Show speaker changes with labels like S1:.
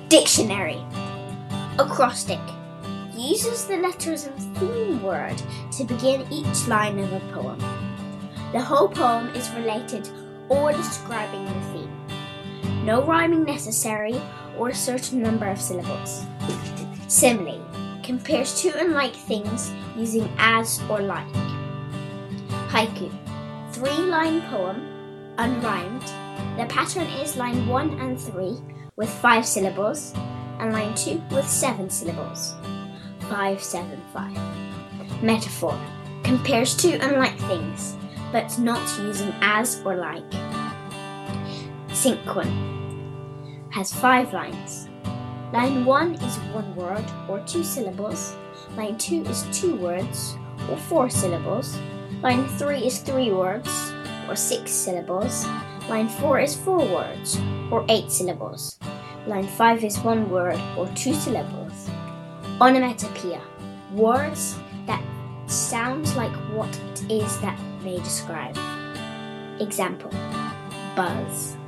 S1: Dictionary. Acrostic. Uses the letters and theme word to begin each line of a poem. The whole poem is related or describing the theme. No rhyming necessary or a certain number of syllables. Simile. Compares two unlike things using as or like. Haiku. 3-line poem, unrhymed. The pattern is line 1 and 3 with 5 syllables and line 2 with 7 syllables. 5, 7, 5. Metaphor. Compares two unlike things, but not using as or like. Sequin. Has 5 lines. Line 1 is 1 word or 2 syllables. Line 2 is 2 words or 4 syllables. Line 3 is 3 words or 6 syllables. Line 4 is 4 words or 8 syllables. Line 5 is 1 word or 2 syllables. Onomatopoeia. Words that sound like what it is that they describe. Example. Buzz.